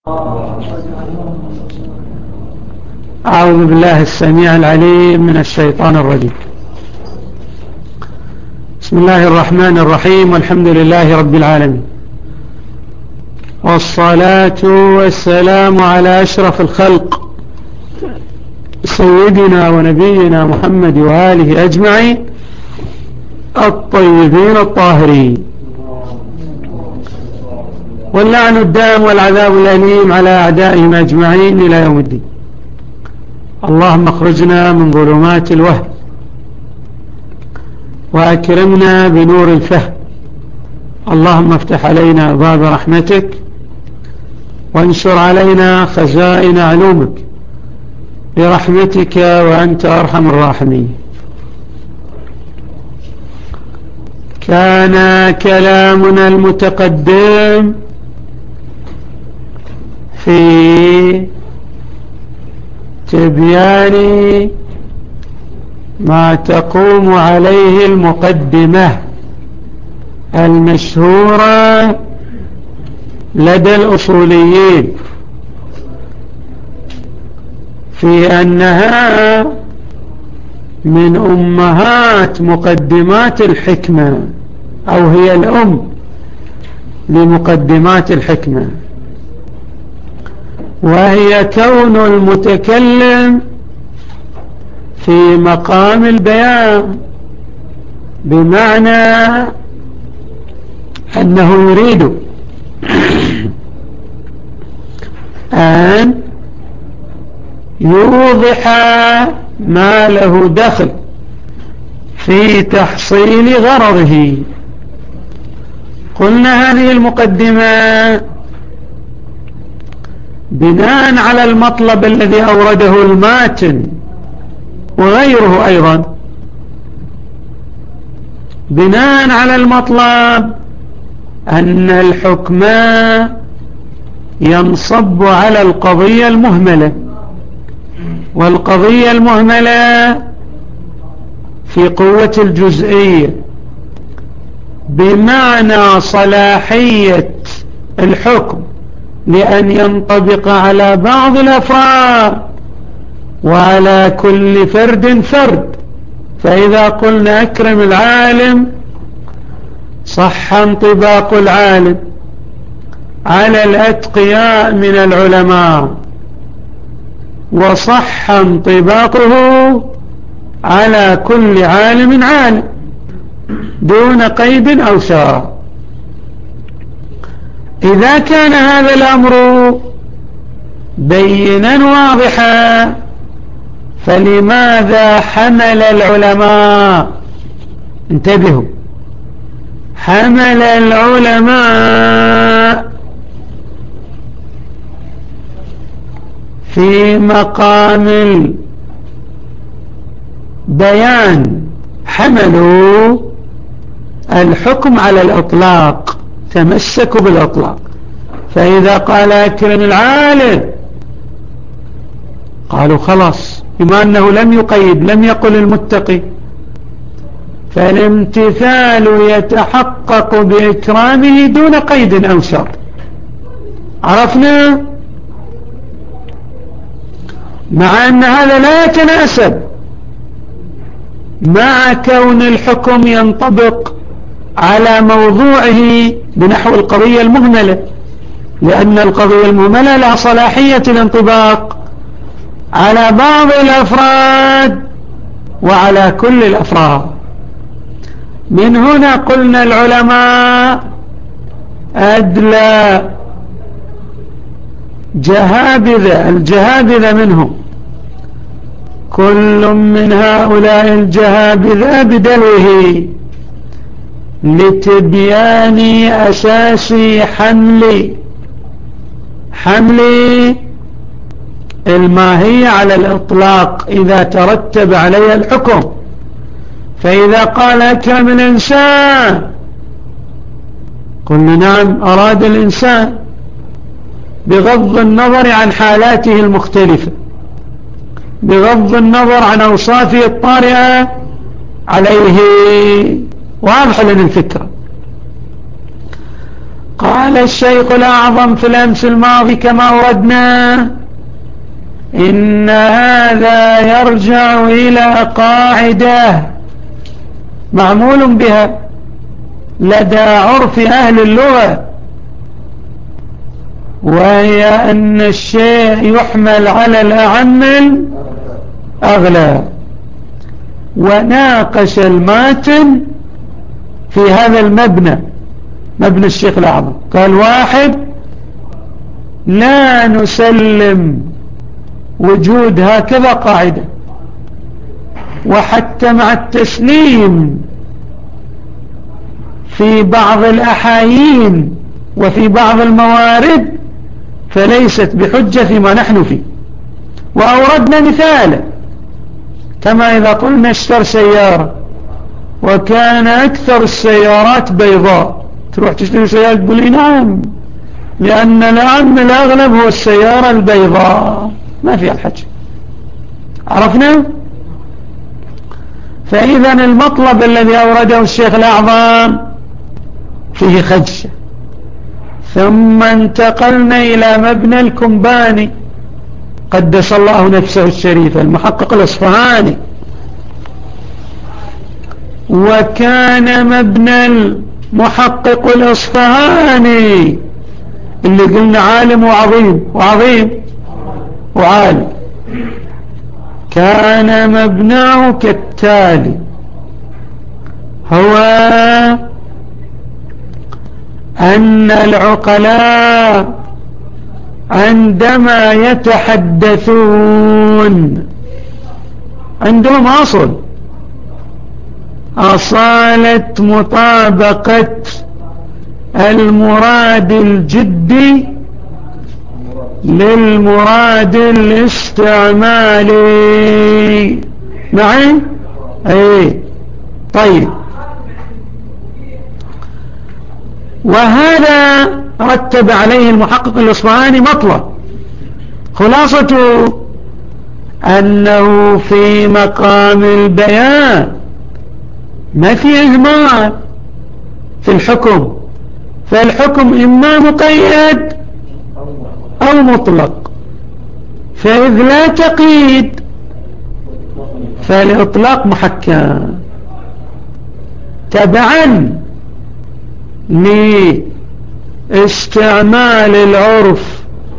أعوذ بالله السميع العليم من الشيطان الرجيم. بسم الله الرحمن الرحيم، والحمد لله رب العالمين، والصلاة والسلام على أشرف الخلق سيدنا ونبينا محمد وآله أجمعين الطيبين الطاهرين، واللعن الدائم والعذاب الأليم على أعدائهم أجمعين إلى يوم الدين. اللهم اخرجنا من ظلمات الوهم وأكرمنا بنور الفهم. اللهم افتح علينا أبواب رحمتك وانشر علينا خزائن علومك برحمتك وأنت أرحم الراحمين. كان كلامنا المتقدم في تبيان ما تقوم عليه المقدمة المشهورة لدى الأصوليين في أنها من أمهات مقدمات الحكمة، أو هي الأم لمقدمات الحكمة، وهي كون المتكلم في مقام البيان، بمعنى أنه يريد أن يوضح ما له دخل في تحصيل غرضه. قلنا هذه المقدمة بناء على المطلب الذي أورده الماتن وغيره أيضا، بناء على المطلب أن الحكم ينصب على القضية المهملة، والقضية المهملة في قوة الجزئية، بمعنى صلاحية الحكم لأن ينطبق على بعض الأفراد وعلى كل فرد فرد. فإذا قلنا أكرم العالم صح انطباق العالم على الأتقياء من العلماء، وصح انطباقه على كل عالم عالم دون قيد أو شرط. إذا كان هذا الأمر بينا واضحا، فلماذا حمل العلماء، انتبهوا، حمل العلماء في مقام البيان، حملوا الحكم على الإطلاق، تمسكوا بالإطلاق. فإذا قال أكرم العالم قالوا خلاص، بما أنه لم يقيد، لم يقل المتقي، فالامتثال يتحقق بإكرامه دون قيد أو شرط. عرفنا؟ مع أن هذا لا يتناسب مع كون الحكم ينطبق على موضوعه بنحو القضية المهملة، لأن القضية المهملة لها صلاحية الانطباق على بعض الأفراد وعلى كل الأفراد. من هنا قلنا العلماء أدلى جهابذة، الجهابذة منهم، كل من هؤلاء الجهابذة بدلوه لتبيان أساس حمل الماهية على الإطلاق إذا ترتب عليها الحكم. فإذا قال أكرم الإنسان قلنا نعم، أراد الإنسان بغض النظر عن حالاته المختلفة، بغض النظر عن أوصافه الطارئة عليه. واضح لنا الفكرة. قال قال الشيخ الأعظم في الأمس الماضي كما أوردنا إن هذا يرجع إلى قاعدة معمول بها لدى عرف أهل اللغة، وهي أن الشيء يحمل على الأعم الأغلى. وناقش الماتن في هذا المبنى، مبنى الشيخ الأعظم، قال: واحد، لا نسلم وجود هكذا قاعدة، وحتى مع التسليم في بعض الأحايين وفي بعض الموارد فليست بحجة فيما نحن فيه. وأوردنا مثالا، كما إذا قلنا اشتر سيارة وكان أكثر السيارات بيضاء، تروح تشتري سيارة تقول نعم، لأن الأعم الأغلب هو السيارة البيضاء، ما فيها الحج. عرفنا؟ فإذا المطلب الذي أورده الشيخ الأعظم فيه خدشة. ثم انتقلنا إلى مبنى الكنباني قدس الله نفسه الشريفة، المحقق الأصفهاني، وكان مبنى المحقق الأصفهاني اللي قلنا عالم وعظيم وعالم، كان مبناه كالتالي: هو أن العقلاء عندما يتحدثون عندهم أصالة مطابقة المراد الجدي للمراد الاستعمالي. معي؟ ايه، طيب. وهذا رتب عليه المحقق الأصفهاني مطلب، خلاصته أنه في مقام البيان ما في إهمال في الحكم، فالحكم إما مقيد أو مطلق، فإذ لا تقييد فالإطلاق محكم تبعا لاستعمال العرف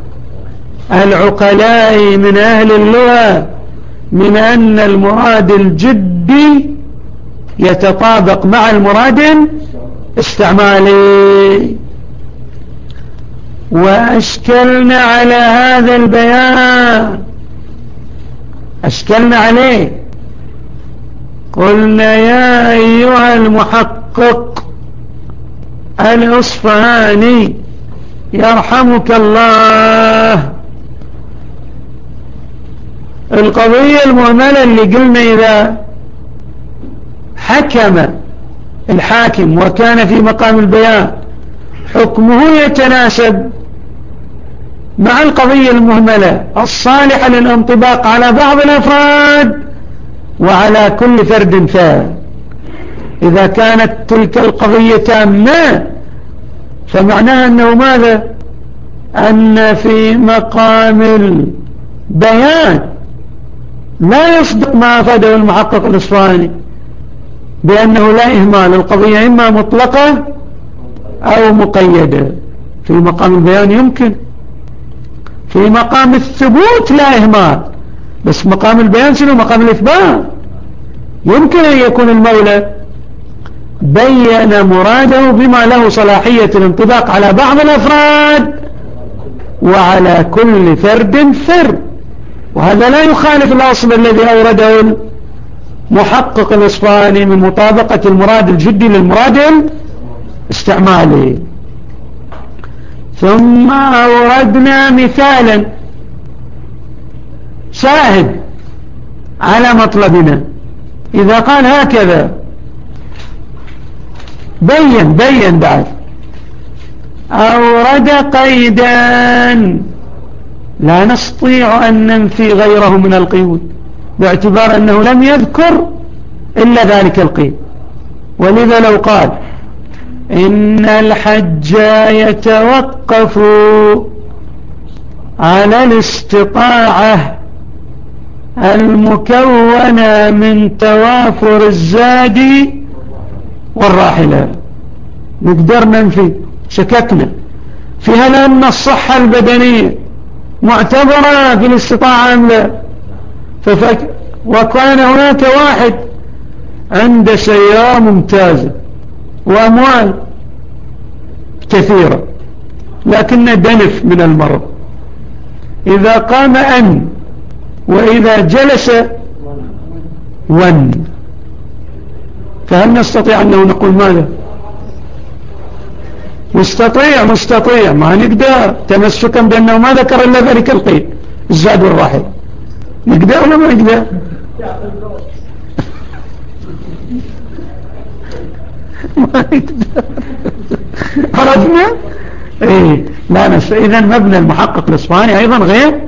العقلاء من أهل اللغة من أن المراد الجدي يتطابق مع المراد الاستعمالي. وأشكلنا على هذا البيان، أشكلنا عليه، قلنا: يا أيها المحقق الأصفهاني يرحمك الله، القضية المهملة اللي قلنا إذا حكم الحاكم وكان في مقام البيان حكمه يتناسب مع القضية المهملة الصالحة للانطباق على بعض الأفراد وعلى كل فرد فرد. إذا كانت تلك القضية تامة فمعناها أنه ماذا؟ أن في مقام البيان لا يصدق ما أفاده المحقق الأصفهاني بأنه لا إهمال، القضية إما مطلقة أو مقيدة. في مقام البيان يمكن، في مقام الثبوت لا إهمال، بس مقام البيان شنو؟ مقام الإثبات. يمكن أن يكون المولى بين مراده بما له صلاحية الانطباق على بعض الأفراد وعلى كل فرد فرد، وهذا لا يخالف الأصل الذي أورده المحقق الأصفهاني من مطابقة المراد الجدي للمراد الاستعمالي. ثم أوردنا مثالا شاهد على مطلبنا، إذا قال هكذا بين بعد، أورد قيدا لا نستطيع أن ننفي غيره من القيود باعتبار أنه لم يذكر إلا ذلك القيد. ولذا لو قال إن الحج يتوقف على الاستطاعة المكونة من توافر الزاد والراحلة. نقدر ننفي شككنا في هل أن الصحة البدنية معتبرة في الاستطاعة أم لا. وكان هناك واحد عنده سيارة ممتازة وأموال كثيرة لكنه دنف من المرض، إذا قام أن وإذا جلس ون، فهل نستطيع أنه نقول ماذا؟ مستطيع ما نقدر تمسكا بأنه ما ذكر إلا ذلك القيد الزاد والراحل. نقدر ولا ما نقدر؟ ما نقدر. عرفنا؟ إيه لا إذا مبنى المحقق الإصفهاني أيضا غير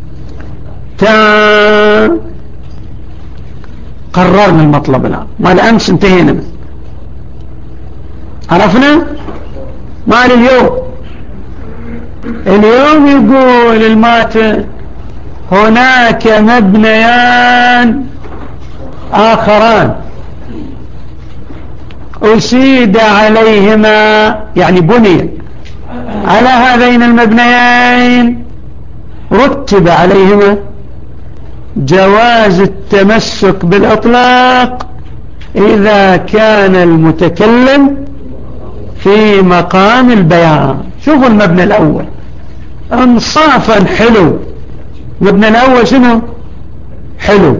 قررنا المطلب الآن، ما الأمس انتهينا. عرفنا؟ ما اليوم يقول الماتن هناك مبنيان آخران أسيد عليهما، يعني بني على هذين المبنيين رتب عليهما جواز التمسك بالإطلاق إذا كان المتكلم في مقام البيان. شوفوا المبنى الأول انصافا حلو. المبنى الأول شنو حلو؟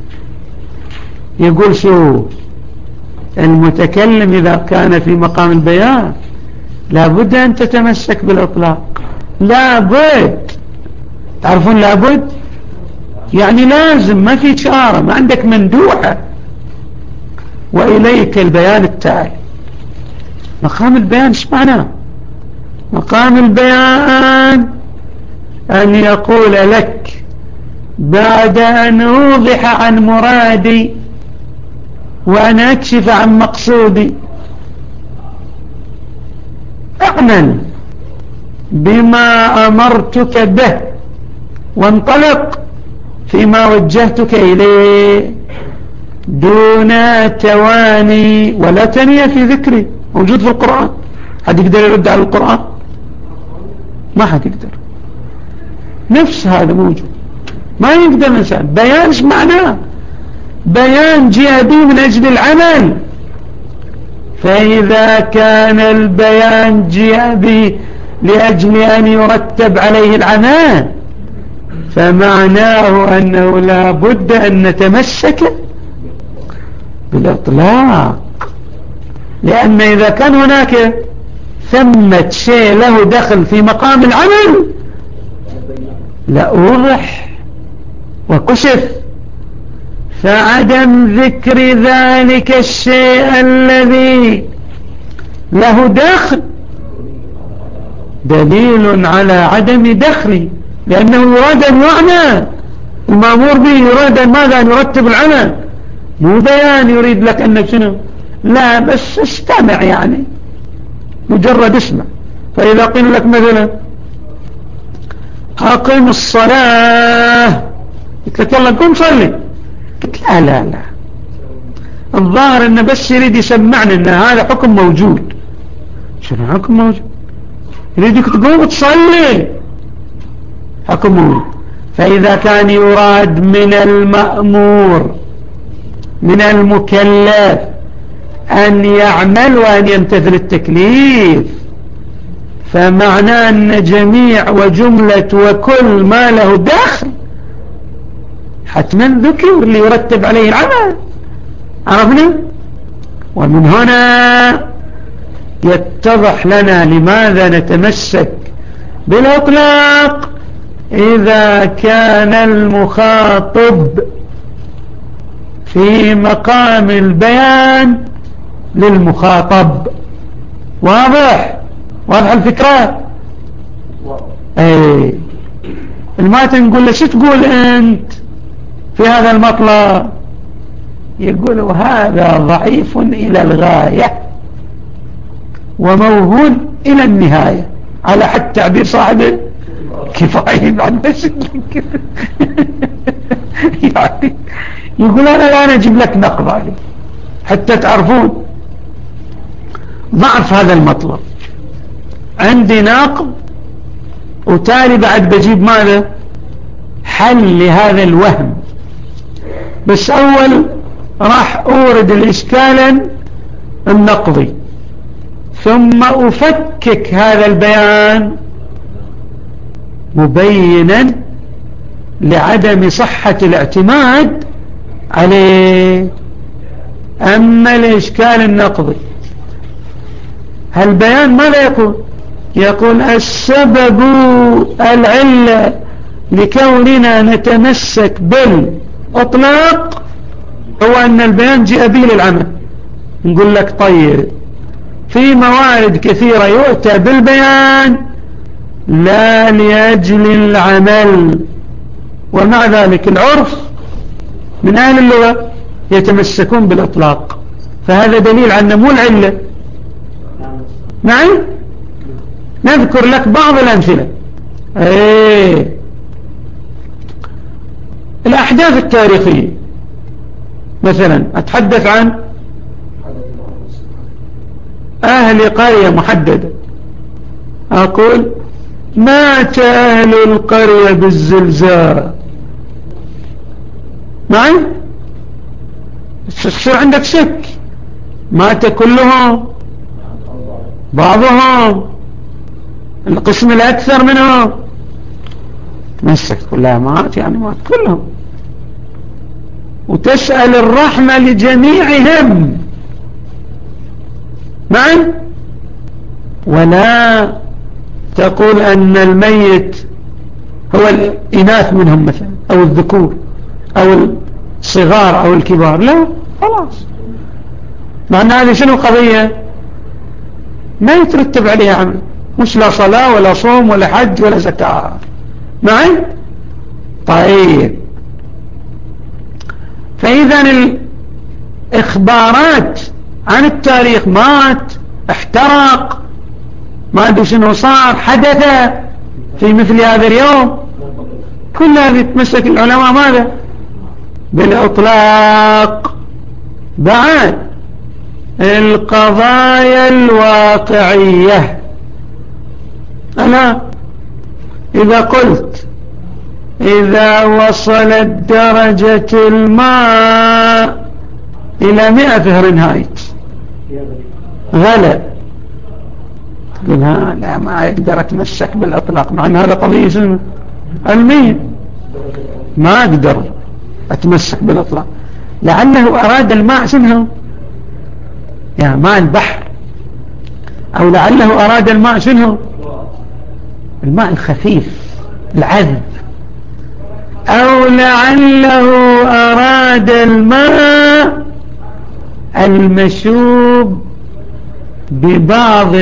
يقول شو المتكلم إذا كان في مقام البيان لابد أن تتمسك بالإطلاق. لابد، تعرفون لابد يعني لازم، ما في شارة، ما عندك مندوحة. وإليك البيان التالي. مقام البيان ايش معناه؟ مقام البيان أن يقول لك بعد أن أوضح عن مرادي وأن أكشف عن مقصودي اعمل بما أمرتك به وانطلق فيما وجهتك إليه دون تواني ولا تنية في ذكري. موجود في القرآن. حد يقدر يرد على القرآن؟ ما حد يقدر. نفس هذا موجود، ما يقدر الإنسان. بيان ايش معناه؟ بيان جاء به من أجل العمل. فإذا كان البيان جاء به لأجل أن يرتب عليه العمل فمعناه أنه لا بد أن نتمسك بالإطلاق. لأن إذا كان هناك ثمة شيء له دخل في مقام العمل لأوضح وكشف. فعدم ذكر ذلك الشيء الذي له دخل دليل على عدم دخله، لأنه يراد أن يعنى المأمور به، يراد أن ماذا؟ أن يرتب العمل، مو بيان يريد لك أنك شنو، لا بس استمع، يعني مجرد اسمع. فإذا قيل لك مثلا أقم الصلاة، قلت لك يلا قم صلي، قلت لا الظاهر أنه بس يريد يسمعني أن هذا حكم موجود. شنو حكم موجود؟ يريدك تقوم تصلي، حكم موجود. فإذا كان يراد من المأمور من المكلف أن يعمل وأن يمتثل التكليف فمعناه أن جميع وجملة وكل ما له دخل حتما ذكر ليرتب عليه العمل. عرفنا؟ ومن هنا يتضح لنا لماذا نتمسك بالإطلاق إذا كان المخاطب في مقام البيان للمخاطب. واضح الفكرة؟ ايه الماتن نقول له شو تقول انت في هذا وموهول إلى النهاية على حد تعبير صاحب كفاية بعد بس يعني يقول أنا الآن أجيب لك نقض عليه حتى تعرفون ضعف هذا المطلب. عندي ناقض وتالي بعد بجيب ماذا حل لهذا الوهم، بس أول راح أورد الإشكال النقضي ثم أفكك هذا البيان مبينا لعدم صحة الاعتماد عليه. أما الإشكال النقضي هالبيان ماذا يقول؟ يقول السبب العلة لكوننا نتمسك بالإطلاق هو أن البيان جاء به للعمل. نقول لك طيب في موارد كثيرة يؤتى بالبيان لا لأجل العمل، ومع ذلك العرف من أهل اللغة يتمسكون بالإطلاق، فهذا دليل على مو العلة. نعم نذكر لك بعض الأمثلة. الأحداث التاريخية مثلا أتحدث عن أهل قرية محددة، أقول مات أهل القرية بالزلزال. معي يصير عندك شك، مات كلهم بعضهم القسم الأكثر منهم، تمسك كلها مات يعني مات كلهم، وتسأل الرحمة لجميعهم معي، ولا تقول أن الميت هو الإناث منهم مثلا أو الذكور أو الصغار أو الكبار، لا خلاص. مع أن هذه شنو قضية ما يترتب عليها عمل، مش لا صلاة ولا صوم ولا حج ولا زكاة معي. طيب فإذا الإخبارات عن التاريخ مات احترق ما أدري شنو صار حدث في مثل هذا اليوم، كل هذه تمسك العلماء ماذا بالإطلاق. بعد القضايا الواقعية، أنا إذا قلت إذا وصلت درجة الماء إلى 100 فهرنهايت غلى، لا ما يقدر أتمسك بالإطلاق، مع أن هذا قضية علمية ما أقدر أتمسك بالإطلاق. لعله أراد الماء شنو يا ماء البحر، أو لعله أراد الماء شنو الماء الخفيف العذب، أو لعله أراد الماء المشوب ببعض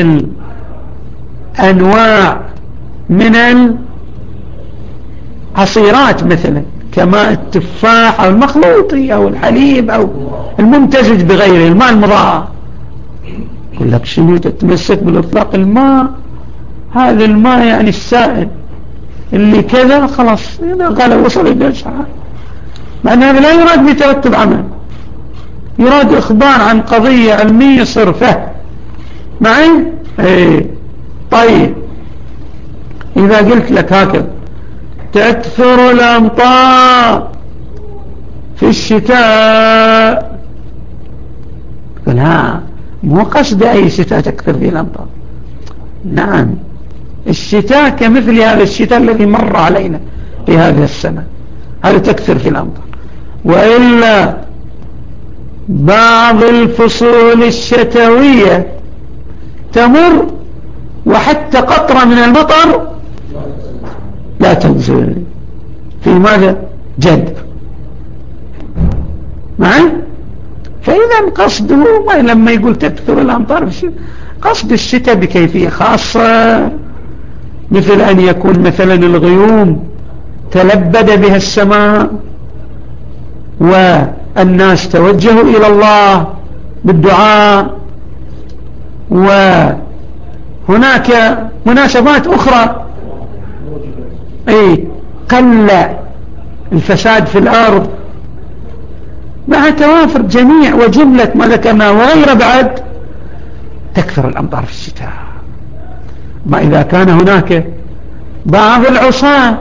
الأنواع من العصيرات مثلا كماء التفاح أو المخلوطي أو الحليب أو الممتزج بغيره الماء المضاء. يقول لك شنو تتمسك بالإطلاق؟ الماء هذا الماء يعني السائل اللي كذا خلاص إذا قال وصل إلى الشعار، مع أن هذا لا يراد بترتب عمل، يراد إخبار عن قضية علمية صرفة معي. طيب إذا قلت لك هكذا تكثر الأمطار في الشتاء، قل مو قصد أي شتاء تكثر فيه الأمطار. نعم الشتاء كمثل هذا الشتاء الذي مر علينا في هذه السنة هذا تكثر في الأمطار، وإلا بعض الفصول الشتوية تمر وحتى قطرة من المطر لا تنزل، في ماذا جذب معي. فإذا قصده لما يقول تكثر الأمطار قصد الشتاء بكيفية خاصة، مثل أن يكون مثلا الغيوم تلبد بها السماء والناس توجهوا إلى الله بالدعاء وهناك مناسبات أخرى قل الفساد في الأرض مع توافر جميع وجملة ما ذكرنا وغير بعد تكثر الأمطار في الشتاء. ما إذا كان هناك بعض العصاة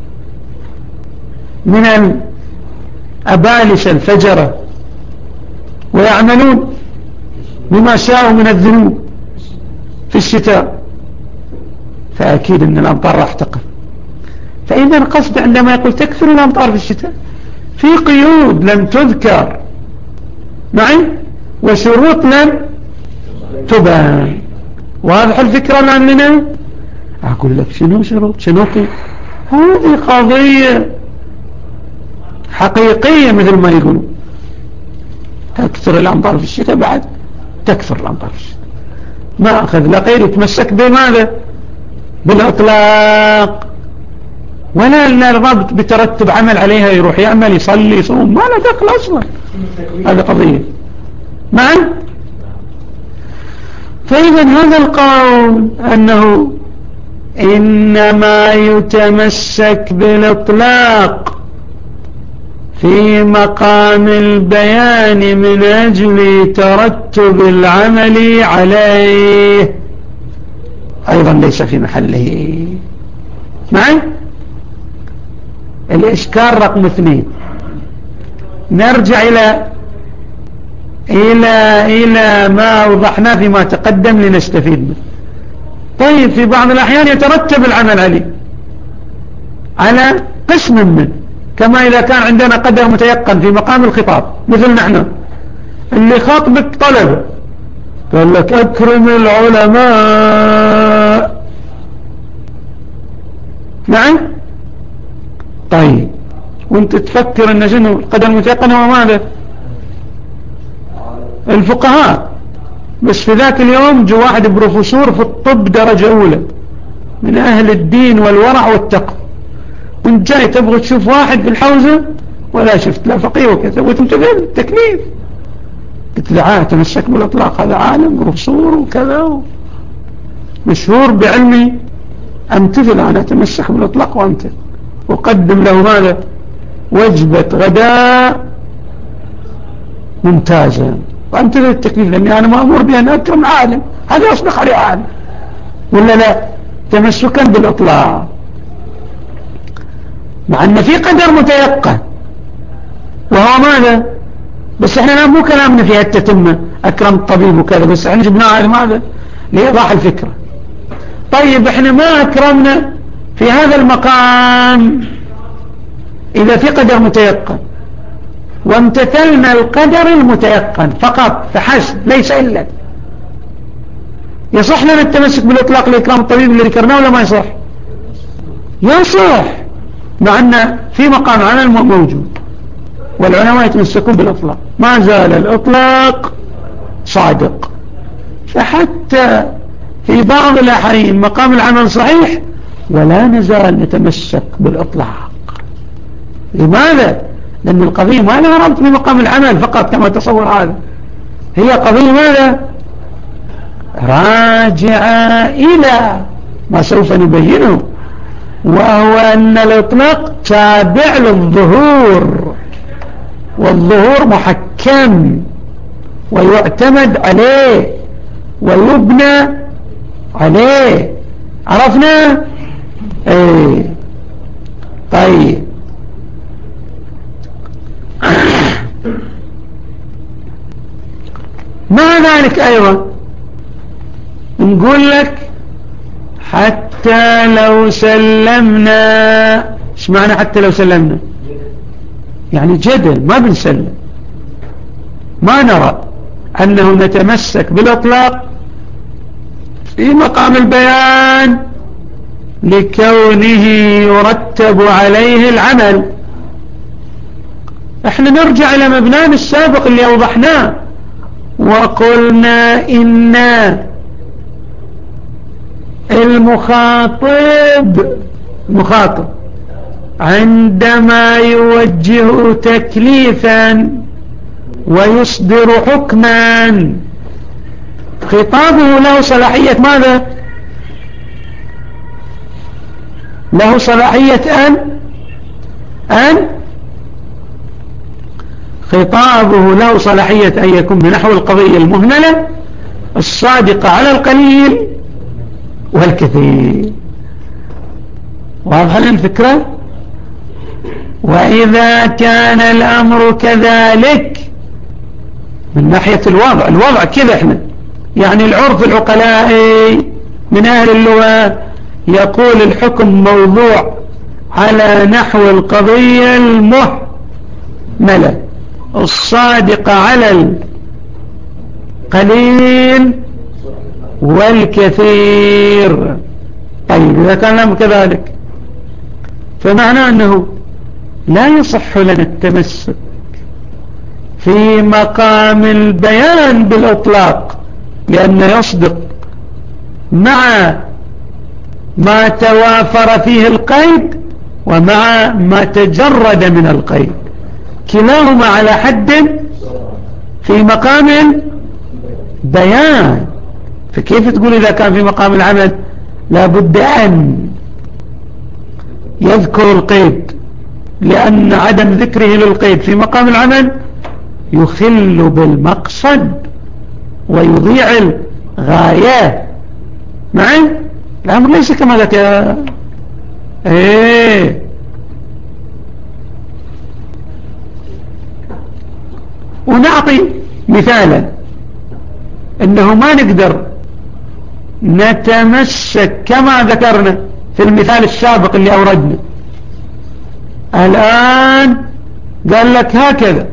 من الأبالسة الفجرة ويعملون بما شاءوا من الذنوب في الشتاء فأكيد أن الأمطار راح تقل. فإذا القصد عندما يقول تكثر الأمطار في الشتاء في قيود لم تذكر معي وشروط لم تبان. واضح الفكرة الآن لنا؟ أقول لك شنو شروط شنو قيود؟ هذه قضية حقيقية مثل ما يقولون تكثر الأمطار في الشتاء بعد تكثر الأمطار في الشتاء ما أخذ لا غير يتمسك بماذا بالإطلاق ولا الربط بترتب عمل عليها يروح يعمل يصلي يصوم ما لا دخل أصلا. هذا قضية معا. فإذا هذا القول أنه إنما يتمسك بالإطلاق في مقام البيان من أجل ترتب العمل عليه أيضا ليس في محله. معي الإشكال رقم 2 نرجع إلى ما أوضحناه فيما تقدم لنستفيد منه. طيب في بعض الأحيان يترتب العمل عليه على قسم منه كما إذا كان عندنا قدر متيقن في مقام الخطاب مثل نحن اللي خاطبك طلبة قال لك أكرم العلماء. نعم طيب وانت تفكر ان شنو القدر المتيقن هو ماذا الفقهاء بس في ذاك اليوم جو واحد بروفيسور في الطب درجة أولى من أهل الدين والورع والتقوى وانت جاي تبغى تشوف واحد في الحوزة ولا شفت لا فقيه وكذا وتمتثل التكليف قلت له تمسك بالإطلاق هذا عالم بروفيسور وكذا مشهور بعلمي امتثل أنا أتمسك بالإطلاق وامتثل وقدم له ماذا وجبة غداء ممتازة وامتثل التكليف لأني أنا مأمور بأن أكرم عالم هذا يصبح عليه عالم ولا لا تمسكا بالإطلاق مع أن في قدر متيقن وهو ماذا بس احنا مو كلامنا في التتمة أكرم الطبيب وكذا بس احنا جبناه على ماذا لإيضاح الفكرة. طيب احنا ما أكرمنا في هذا المقام إذا في قدر متيقن وامتثلنا القدر المتيقن فقط فحسب ليس إلا يصح لنا التمسك بالإطلاق لإكرام الطبيب اللي ذكرناه ولا ما يصح يصح مع أن في مقام عمل موجود والعلماء يتمسكون بالإطلاق ما زال الإطلاق صادق. فحتى في بعض الأحيان مقام العمل صحيح ولا نزال نتمسك بالإطلاق. لماذا؟ لأن القضية ما لها ربط بمقام العمل فقط كما تصور هذا هي قضية ماذا راجعة إلى ما سوف نبينه وهو أن الإطلاق تابع للظهور والظهور محكم ويعتمد عليه ويبنى عليه. عرفنا ايه طيب مع ذلك أيضا نقول لك حتى لو سلمنا ايش معنى حتى لو سلمنا يعني جدل ما بنسلم ما نرى أنه نتمسك بالإطلاق في مقام البيان لكونه يرتب عليه العمل. احنا نرجع إلى مبنانا السابق اللي أوضحناه وقلنا إن المخاطب عندما يوجه تكليفا ويصدر حكما خطابه له صلاحية ماذا؟ له صلاحية خطابه له صلاحية أن يكون بنحو القضية المهملة الصادقة على القليل والكثير. واضح الفكرة؟ وإذا كان الأمر كذلك من ناحية الوضع كذا احنا يعني العرف العقلاء من أهل اللغة يقول الحكم موضوع على نحو القضية المهملة الصادقة على القليل والكثير. طيب إذا كان الأمر كذلك فمعنى أنه لا يصح لنا التمسك في مقام البيان بالإطلاق لأنه يصدق مع ما توافر فيه القيد ومع ما تجرد من القيد كلاهما على حد في مقام البيان. فكيف تقول إذا كان في مقام العمل لابد أن يذكر القيد لأن عدم ذكره للقيد في مقام العمل يخل بالمقصد ويضيع الغاية معي. الأمر ليس كما ذاك ونعطي مثالا انه ما نقدر نتمسك كما ذكرنا في المثال السابق اللي اوردنا. الآن قال لك هكذا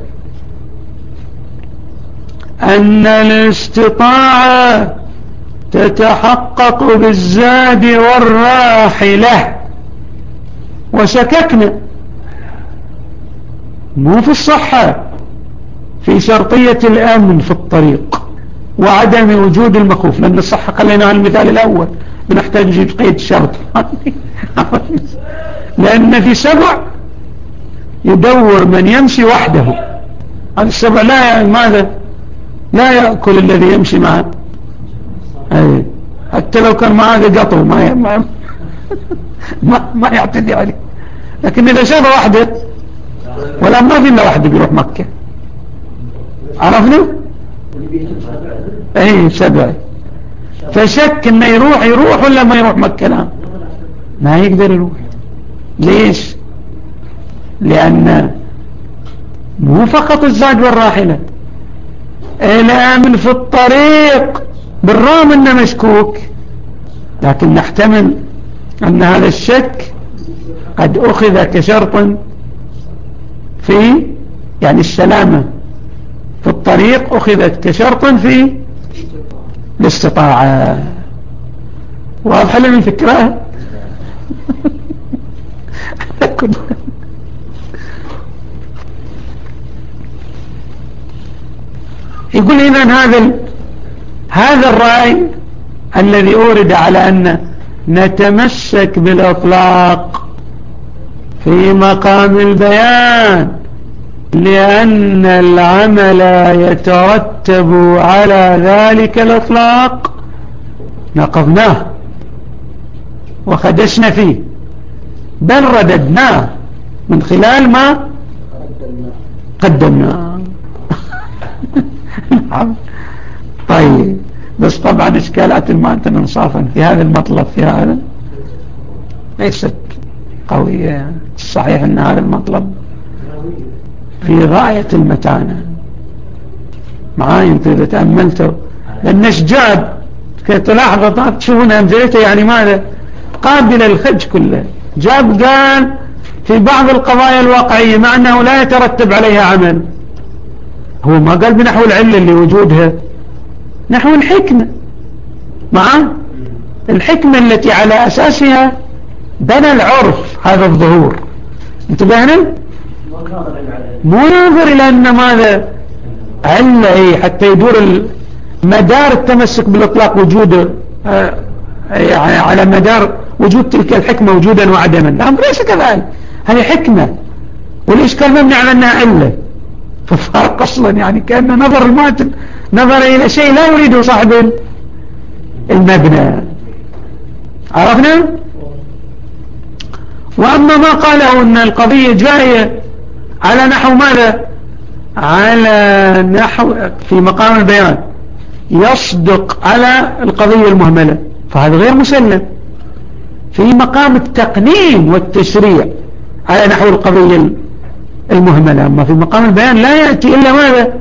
أن الاستطاعة تتحقق بالزاد والراحلة وشككنا مو في الصحة في شرطية الأمن في الطريق وعدم وجود المخوف لأن الصحة خلينا على المثال الأول بنحتاج نجيب قيد شرط لأن في 7 يدور من يمشي وحده. هذا السبع لا يأكل الذي يمشي معه حتى لو كان معه قطو ما يعتدي عليه. لكن إذا شاف وحده ولا ما في إلا وحده بيروح مكة عرفنا 7 فشك إنه يروح ولا ما يروح مكة. لا ما يقدر يروح. ليش؟ لأن مو فقط الزاد والراحلة الأمن في الطريق بالرغم أنه مشكوك لكن نحتمل أن هذا الشك قد أخذ كشرط في يعني السلامة في الطريق أخذت كشرط في الاستطاعة. واضح لنا الفكرة؟ يقول إذن هذا الرأي الذي أورد على أن نتمسك بالإطلاق في مقام البيان لأن العمل يترتب على ذلك الإطلاق نقضناه وخدشنا فيه بل رددناه من خلال ما قدمناه. طيب بس طبعا إشكالات المعتن انصافا في هذا المطلب في هذا ليست قوية. الصحيح أن هذا المطلب في غاية المتانة معاي انت إذا تأملته لأنش جاب تلاحظ تشوفون أمثلته يعني ماذا قابل الخج كله جاب قال في بعض القضايا الواقعية مع أنه لا يترتب عليها عمل هو ما قال بنحو العلة اللي وجودها نحو الحكمة مع الحكمة التي على أساسها بنى العرف هذا الظهور. انتبهنا مو ناظر إلى أن ماذا علة حتى يدور مدار التمسك بالإطلاق وجوده يعني على مدار وجود تلك الحكمة وجودا وعدما. الأمر ليس كذلك هذه حكمة والإشكال مبني على أنها علة فالفرق أصلا يعني كأن نظر المعتل نظر إلى شيء لا يريده صاحب المبنى. عرفنا؟ وأما ما قاله أن القضية جاية على نحو ماذا؟ على نحو في مقام البيان يصدق على القضية المهملة، فهذا غير مسلم. في مقام التقنين والتشريع على نحو القضية المهملة، أما في مقام البيان لا يأتي إلا ماذا؟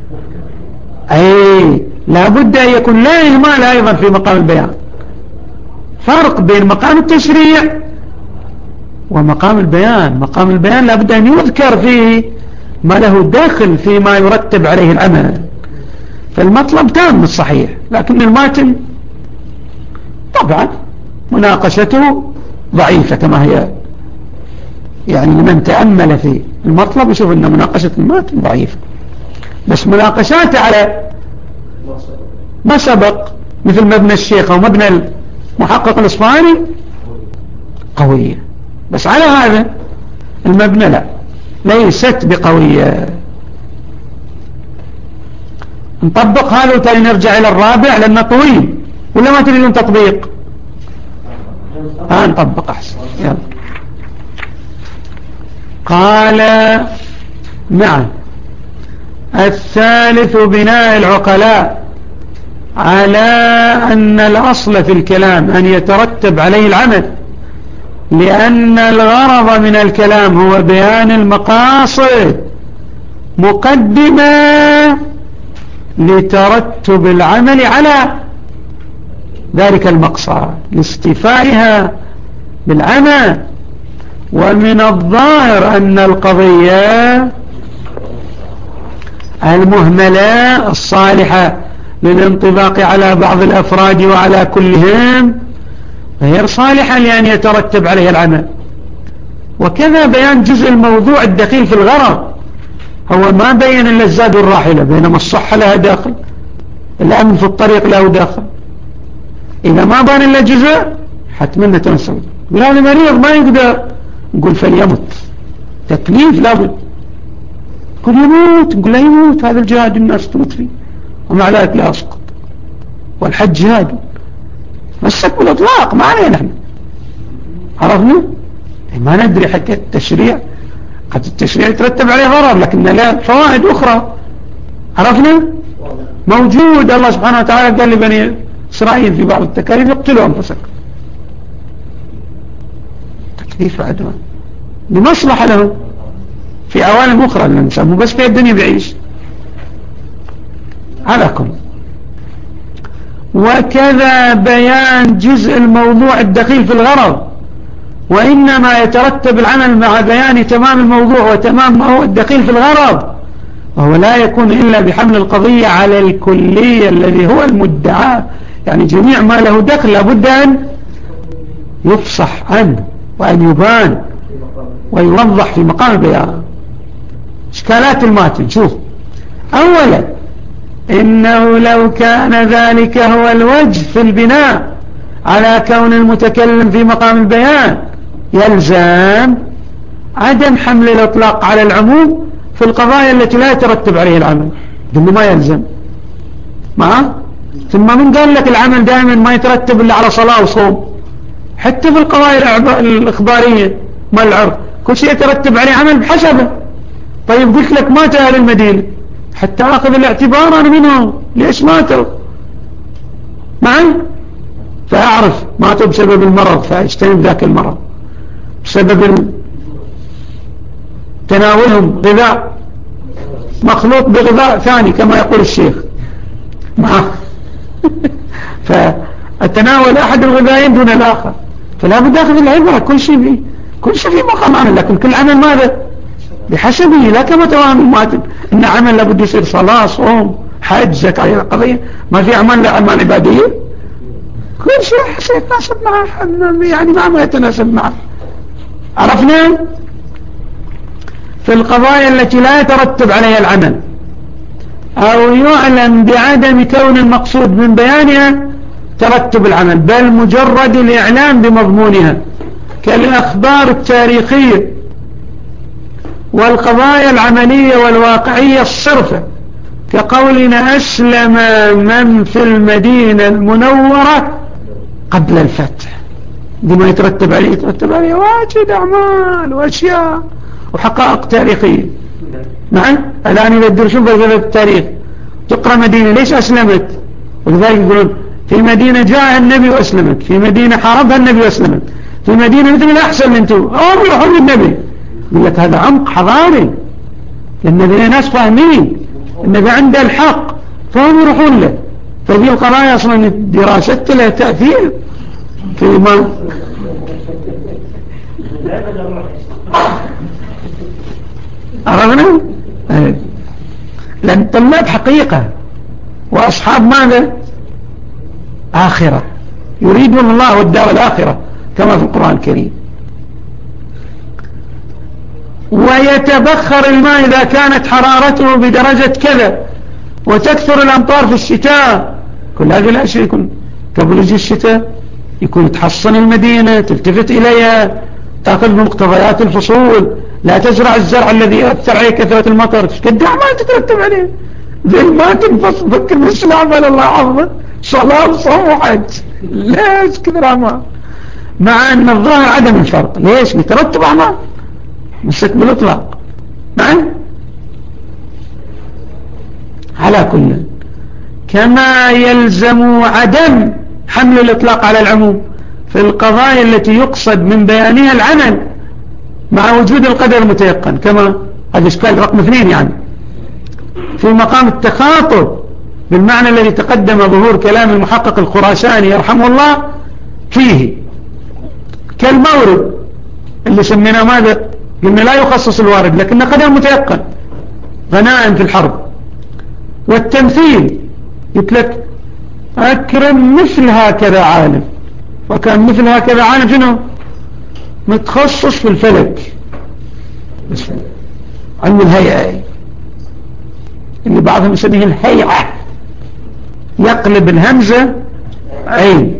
أي لا بد أن يكون لا إهمال أيضا في مقام البيان. فرق بين مقام التشريع ومقام البيان. مقام البيان لا بد أن يذكر فيه ما له داخل فيما يرتب عليه العمل، فالمطلب تام الصحيح، لكن الماتن طبعا مناقشته ضعيفة كما هي، يعني لمن تأمل في المطلب يشوف أن مناقشة الماتن ضعيفة، بس مناقشاته على ما سبق مثل مبنى الشيخ أو مبنى المحقق الإصفهاني قوية، بس على هذا المبنى لا، ليست بقوية. نطبق هذا وتالي نرجع إلى الرابع لأنه طويل، ولا ما تريدون تطبيق؟ نطبق أحسن. يلا. قال نعم. الثالث بناء العقلاء على أن الأصل في الكلام أن يترتب عليه العمل، لأن الغرض من الكلام هو بيان المقاصد مقدمة لترتب العمل على ذلك المقصد لاستيفائها بالعمل. ومن الظاهر أن القضية المهملة الصالحة للانطباق على بعض الأفراد وعلى كلهم غير صالحة لأن يترتب عليها العمل. وكذا بيان جزء الموضوع الدخيل في الغرض، هو ما بين إلا الزاد والراحلة، بينما الصحة لها داخل، الأمن في الطريق له داخل. إذا ما بان إلا جزء حتما نتنسل، يقول هذا مريض ما يقدر، نقول فليمت، تكليف لابد. يقول يموت، نقول لا يموت، هذا الجهاد الناس تموت فيه ومع ذلك لا أسقط، والحج جهاد، مسك بالإطلاق ما علينا نحن. عرفنا؟ ما ندري حتى التشريع، قد التشريع يترتب عليه ضرر لكن لا فوائد أخرى. عرفنا؟ موجود. الله سبحانه وتعالى قال لبني إسرائيل في بعض التكاليف يقتلوا أنفسكم، تكليف عدوان لمصلحة لهم في عوالم أخرى، الإنسان مو بس في الدنيا بيعيش. على كل. وكذا بيان جزء الموضوع الدخيل في الغرض، وإنما يترتب العمل مع بيان تمام الموضوع وتمام ما هو الدخيل في الغرض، وهو لا يكون إلا بحمل القضية على الكلية الذي هو المدعى، يعني جميع ما له دخل لابد أن يفصح عنه وأن يبان ويوضح في مقام البيان. إشكالات الماتن، شوف، أولا إنه لو كان ذلك هو الوجه في البناء على كون المتكلم في مقام البيان يلزم عدم حمل الإطلاق على العموم في القضايا التي لا يترتب عليه العمل، لأنه ما يلزم معه. ثم من قال لك العمل دائما ما يترتب إلا على صلاة وصوم، حتى في القضايا الإخبارية ما العرض كل شيء يترتب عليه عمل بحسبه. طيب قلت لك مات أهل المدينة، حتى أخذ الاعتبار أنا منهم، ليش ماتوا معي؟ فأعرف ماتوا بسبب المرض فاجتنب ذاك المرض، بسبب تناولهم غذاء مخلوط بغذاء ثاني كما يقول الشيخ معه فأتناول أحد الغذائين دون الآخر، فلا بد أخذ العبرة. كل شيء في مقام عمل، لكن كل عمل ماذا؟ بحسبه، لا كما توهم الماتن إن عمل لابد يصير صلاة صوم حج زكاة قضية، ما في أعمال أعمال عبادية، كل شيء يتناسب معه، يعني ما يتناسب معه. عرفنا؟ في القضايا التي لا يترتب عليها العمل أو يعلم بعدم كون المقصود من بيانها ترتب العمل، بل مجرد الإعلام بمضمونها كالأخبار التاريخية والقضايا العملية والواقعية الصرفة كقولنا أسلم من في المدينة المنورة قبل الفتح. دي ما يترتب عليه واجد أعمال وأشياء وحقائق تاريخية. نعم الآن إذا تدرسون في التاريخ تقرأ مدينة ليش أسلمت، ولذلك يقولون في مدينة جاء النبي وأسلمت، في مدينة حاربها النبي وأسلمت، في مدينة مثل الأحسن من انتم أمرحوا للنبي. يقول لك هذا عمق حضاري، النبي ناس فاهمين النبي عنده الحق فهم يروحون له. ففي القضايا أصلا دراسة لها تأثير في ما عرفنا. لأن طلاب حقيقة وأصحاب ماذا؟ آخرة، يريدون الله والدار الآخرة كما في القرآن الكريم. ويتبخر الماء إذا كانت حرارته بدرجة كذا، وتكثر الأمطار في الشتاء. كل هذه الأشياء يكون قبل يجي الشتاء يكون تحصن المدينة، تلتفت إليها، تأخذ بمقتضيات الفصول، لا تزرع الزرع الذي يأثر عليه كثرة المطر. قد أعمال تترتب عليه ذي ما تنفصل. فكر مش العمل الله عظمه صلاة وصوم وحج، ليش كثر أعمال؟ مع أن الظاهر عدم الفرق. ليش يترتب أعمال مسك بالإطلاق. نعم على كل كما يلزم عدم حمل الإطلاق على العموم في القضايا التي يقصد من بيانها العمل مع وجود القدر المتيقن، كما هذا إشكال رقم 2 يعني في مقام التخاطب بالمعنى الذي تقدم ظهور كلام المحقق الخراساني يرحمه الله فيه، كالمورد اللي سمينا ماذا؟ قلنا لا يخصص الوارد لكن قدر متيقن غناء في الحرب. والتمثيل يتلك أكرم مثل هكذا عالم، وكان مثل هكذا عالم شنو؟ متخصص في الفلك، علم الهيئة اللي بعضهم يسميه الهيئة، يقلب الهمزة عين.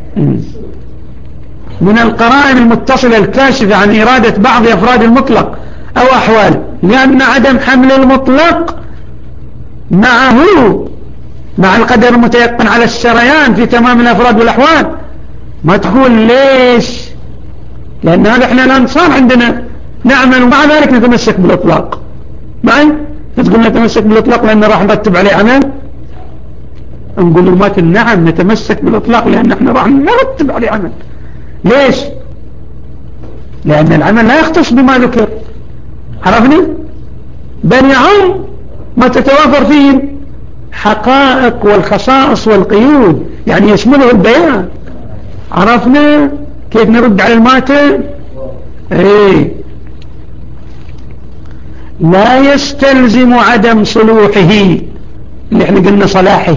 من القرائن المتصلة الكاشفة عن إرادة بعض أفراد المطلق أو أحواله، لأن عدم حمل المطلق معه مع القدر المتيقن على السريان في تمام الأفراد والأحوال. ما تقول ليش؟ لأن هذا إحنا الآن صار عندنا نعمل ومع ذلك نتمسك بالإطلاق. معي؟ تقول نتمسك بالإطلاق لأن راح نرتب عليه عمل؟ نقول له نعم نتمسك بالإطلاق لأن احنا راح نرتب عليه عمل. ليش؟ لأن العمل لا يختص بما ذكر، عرفني؟ بل يعم ما تتوافر فيه حقائق والخصائص والقيود، يعني يشمله البيان. عرفنا كيف نرد على الماتن؟ ايه لا يستلزم عدم صلوحه اللي احنا قلنا صلاحه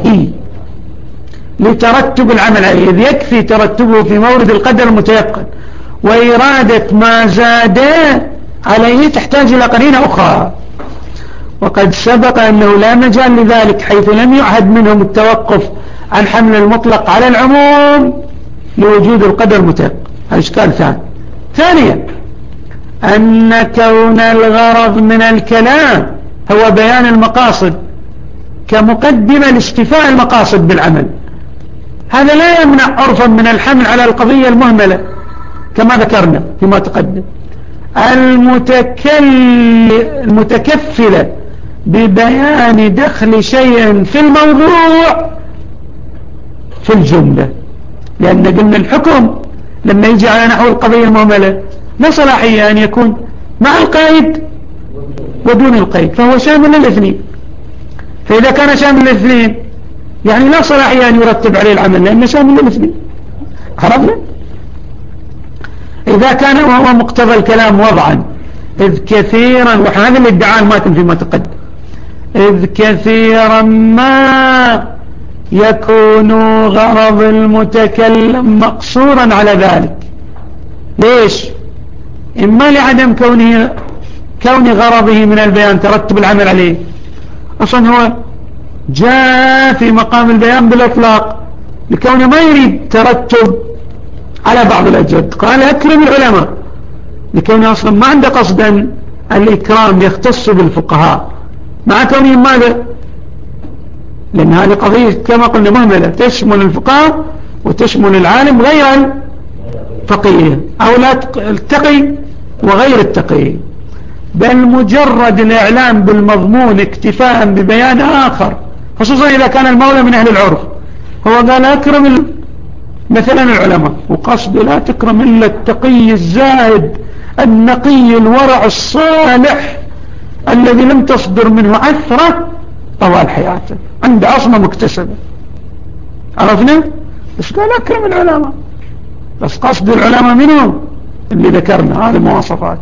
لترتب العمل عليه، إذ يكفي ترتبه في مورد القدر المتيقن، وإرادة ما زاد عليه تحتاج إلى قرينة أخرى. وقد سبق أنه لا مجال لذلك حيث لم يعهد منهم التوقف عن حمل المطلق على العموم لوجود القدر المتيقن. هذا إشكال ثاني. ثانيا أن كون الغرض من الكلام هو بيان المقاصد كمقدمة لاستيفاء المقاصد بالعمل، هذا لا يمنع عرفا من الحمل على القضية المهملة كما ذكرنا فيما تقدم المتكفلة ببيان دخل شيء في الموضوع في الجملة. لأن قلنا الحكم لما يجي على نحو القضية المهملة لا صلاحية أن يكون مع القيد ودون القيد، فهو شامل للاثنين. فإذا كان شامل للاثنين يعني لا صلاحية أن يرتب عليه العمل لأنه شامل للاثنين. عرفنا؟ إذا كان وهو مقتضى الكلام وضعا، إذ كثيرا وهذا الادعاء الماتن فيما تقدم، إذ كثيرا ما يكون غرض المتكلم مقصورا على ذلك. ليش؟ إما لعدم كون غرضه من البيان ترتب العمل عليه، أصلا هو جاء في مقام البيان بالإطلاق لكونه ما يريد ترتب على بعض الأجد. قال أكرم العلماء لكونه أصلا ما عنده قصدا الإكرام يختص بالفقهاء، مع كونهم ماذا لأن هذه قضية كما قلنا مهملة تشمل الفقهاء وتشمل العالم غير الفقيه أو لا التقي وغير التقي، بل مجرد الإعلام بالمضمون اكتفاء ببيان آخر، خصوصا إذا كان المولى من أهل العرف. هو قال أكرم مثلا العلماء، وقصد لا تكرم إلا التقي الزاهد النقي الورع الصالح الذي لم تصدر منه عثرة طوال حياته، عنده عصمة مكتسبة. عرفنا؟ بس قال أكرم العلماء، بس قصد العلماء منهم اللي ذكرنا هذه المواصفات،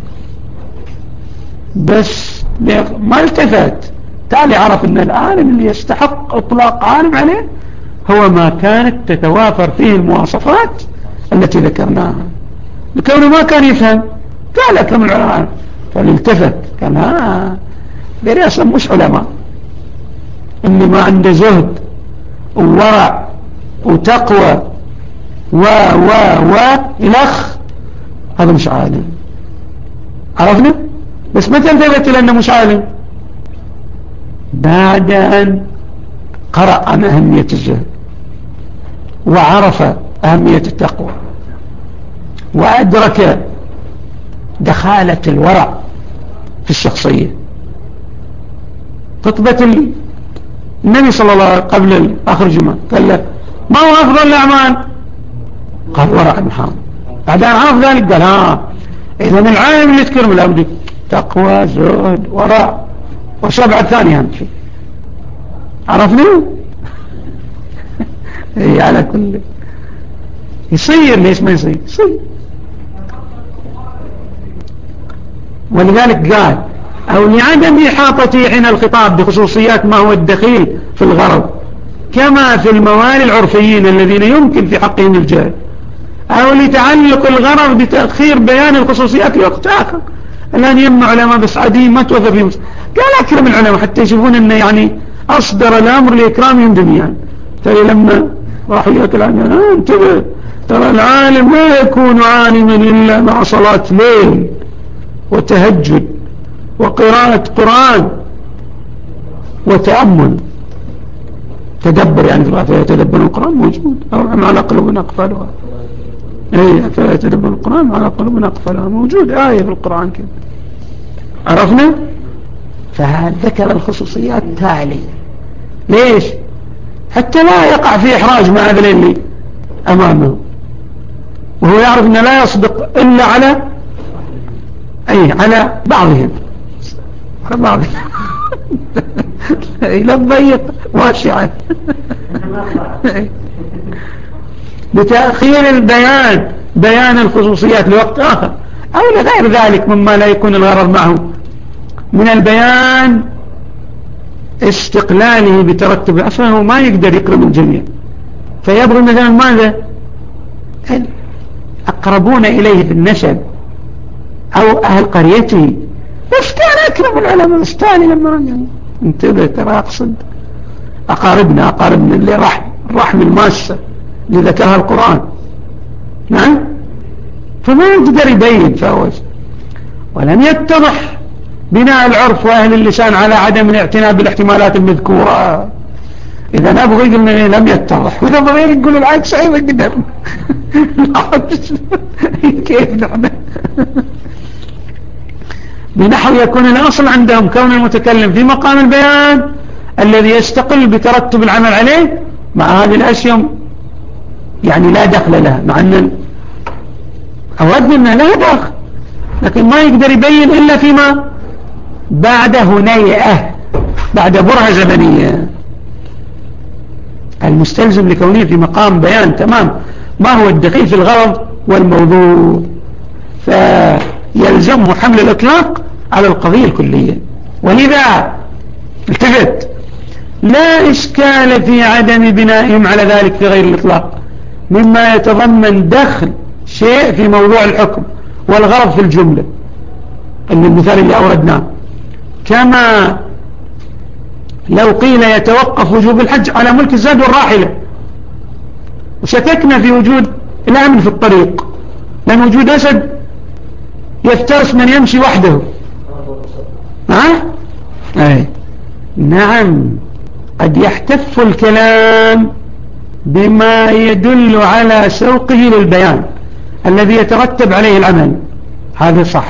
بس ما التفت. تالي عرف أن العالم اللي يستحق إطلاق عالم عليه هو ما كانت تتوافر فيه المواصفات التي ذكرناها، لكونه ما كان يفهم قال أكرم العلماء، فالالتفت قال غير أصلا مش علماء، اللي ما عنده زهد وورع وتقوى إلخ هذا مش عالم. عرفنا؟ بس متى التفت لأنه مش عالم؟ بعد أن قرأ عن أهمية الزهد وعرف أهمية التقوى وأدرك دخالة الورع في الشخصية. خطبة النبي صلى الله عليه وسلم قبل آخر جمعة قال له ما هو أفضل الأعمال؟ قال ورع المحام. بعد أن عرف ذلك قال إذن العالم اللي يذكر من الأبد تقوى زهد ورع وسبعة ثانية أهم شيء. عرفني؟ على كل يصير، ليش ما يصير؟ ولذلك قال أو لعدم إحاطته حين الخطاب بخصوصيات ما هو الدخيل في الغرض كما في الموالي العرفيين الذين يمكن في حقهم الجهل، أو لتعلق الغرض بتأخير بيان الخصوصيات لوقت آخر. الآن يمنع علماء بس عاديين ما توفر فيهم، قال أكرم العلماء حتى يشوفون أنه يعني أصدر الأمر لإكرامهم جميعا. ترى لما راح يأكل عنه انتبه، ترى العالم لا يكون عالما إلا مع صلاة ليل وتهجد وقراءة قرآن وتأمل تدبر، يعني يتدبر القرآن موجود، أو على قلوبنا أقفالها، فلا يتدبر القرآن على قلوبنا أقفالها موجود آية في القرآن كده. عرفنا؟ فذكر الخصوصيات تالي ليش؟ حتى لا يقع في إحراج مع هذا اللي أمامه، وهو يعرف أنه لا يصدق إلا على على بعضهم إلى الضيق واسعا بتأخير البيان، بيان الخصوصيات لوقت آخر، أو لغير ذلك مما لا يكون الغرض معه من البيان استقلاله بترتب. أصلا هو ما يقدر يكرم الجميع، فيبغي مثلا ماذا أقربون إليه في النسب أو أهل قريته، بس كان أكرم العلماء. بس تاني لما يعني انتبه، ترى أقصد أقاربنا اللي الرحم الماسة اللي ذكرها القرآن. نعم، فما يقدر يبين فهو. ولم يتضح بناء العرف وأهل اللسان على عدم الاعتناء بالاحتمالات المذكورة. إذا نبغي قلنا لم يتضح، وإذا بغير نقول العكس أيضا قدر كيف نحن بنحو يكون الأصل عندهم كون المتكلم في مقام البيان الذي يستقل بترتب العمل عليه، مع هذه الأشياء يعني لا دخل لها، مع أن أودنا أنها لا دخل، لكن ما يقدر يبين إلا فيما بعد هنيئة، بعد برهة زمنية، المستلزم لكونه في مقام بيان تمام ما هو الدخيل في الغرض والموضوع، فيلزمه حمل الإطلاق على القضية الكلية. ولذا التفت لا إشكال في عدم بنائهم على ذلك في غير الإطلاق، مما يتضمن دخل شيء في موضوع الحكم والغرض في الجملة، أن المثال اللي أوردناه، كما لو قيل يتوقف وجوب الحج على ملك الزاد والراحلة، وشككنا في وجود الأمن في الطريق، لأن وجود أسد يفترس من يمشي وحده. نعم، قد يحتف الكلام بما يدل على سوقه للبيان الذي يترتب عليه العمل، هذا صح.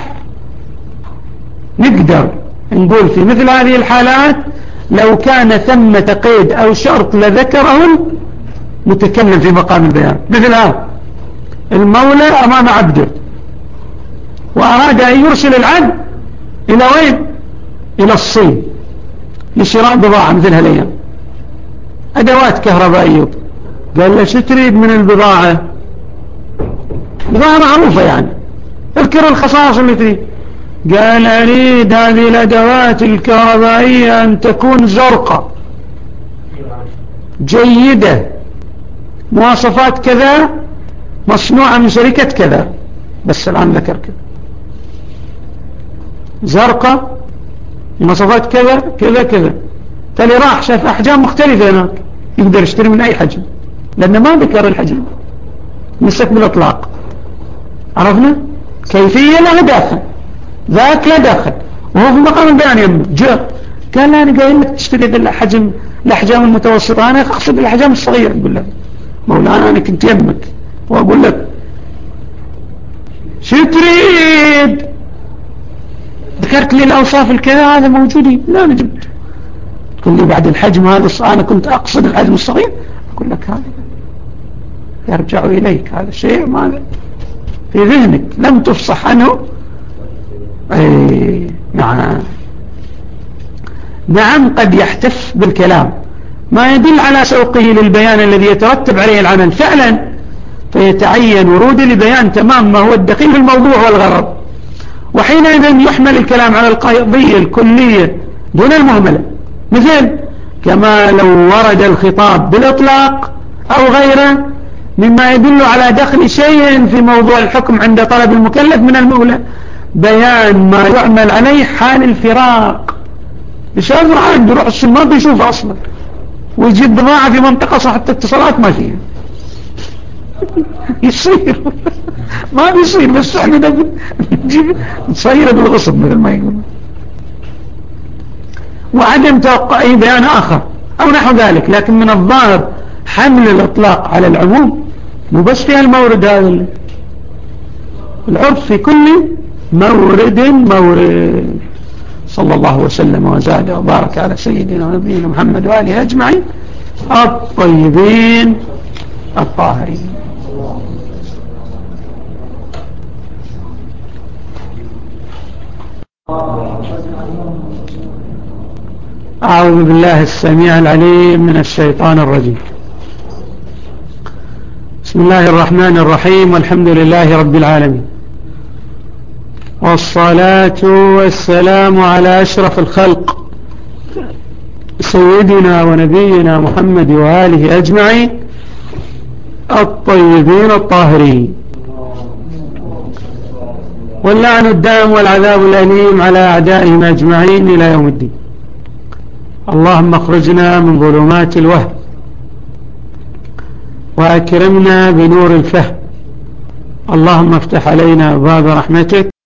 نقدر نقول في مثل هذه الحالات لو كان ثمة قيد أو شرط لذكره متكلم في مقام البيان، مثل هذا: المولى أمام عبده وأراد أن يرسل العبد إلى وين؟ إلى الصين لشراء بضاعة مثل هالأيام، أدوات كهربائية. قال له: شو تريد من البضاعة؟ بضاعة معروفة يعني، اذكر الخصائص اللي تريد. قال: أريد هذه الأدوات الكهربائية أن تكون زرقاء جيدة، مواصفات كذا، مصنوعة من شركة كذا. بس الآن ذكر كذا، زرقاء، مواصفات كذا كذا كذا. تالي راح شاف أحجام مختلفة هناك، يقدر يشتري من أي حجم، لأنه ما ذكر الحجم، مسك بالإطلاق. عرفنا؟ كيفية لا داخل، ذاك لا داخل، وهو في مقام البيان يمه جاء قال: أنا قايل لك تشتري الأحجام المتوسطة، أنا أقصد الأحجام الصغيرة. يقول لك: مولانا أنا كنت يمك وأقول لك شو تريد؟ ذكرت لي الأوصاف الكذا، هذا موجودين، لا نجبت. تقول لي بعد الحجم هذا أنا كنت أقصد الحجم الصغير. أقول لك هذا يرجع إليك، هذا شيء ما في ذهنك لم تفصح عنه. نعم. نعم، قد يحتف بالكلام ما يدل على سوقه للبيان الذي يترتب عليه العمل فعلا، فيتعين ورود لبيان تمام ما هو الدقيق في الموضوع والغرض، وحينئذ يحمل الكلام على القضية الكلية دون المهملة، مثل كما لو ورد الخطاب بالإطلاق أو غيره مما يدل على دخل شيء في موضوع الحكم عند طلب المكلف من المولى، بيان ما يعمل عليه حال الفراق. يسافر عنده يروح الصين ما بيشوف أصلا، ويجيب بضاعة في منطقة صح اتصالات ما فيها. يصير ما بيصير، بس احنا نجيب نصير بالغصب مثل ما يقول. وعدم توقع أي بيان آخر أو نحو ذلك، لكن من الظاهر حمل الإطلاق على العموم، مو بس في المورد هذا، العرف في كل مورد. صلى الله وسلم وزاد وبارك على سيدنا ونبينا محمد وآله أجمعين الطيبين الطاهرين. أعوذ بالله السميع العليم من الشيطان الرجيم. بسم الله الرحمن الرحيم، والحمد لله رب العالمين، والصلاة والسلام على أشرف الخلق سيدنا ونبينا محمد وآله أجمعين الطيبين الطاهرين، واللعن الدائم والعذاب الأليم على أعدائهم أجمعين إلى يوم الدين. اللهم اخرجنا من ظلمات الوهم وأكرمنا بنور الفهم. اللهم افتح علينا باب رحمتك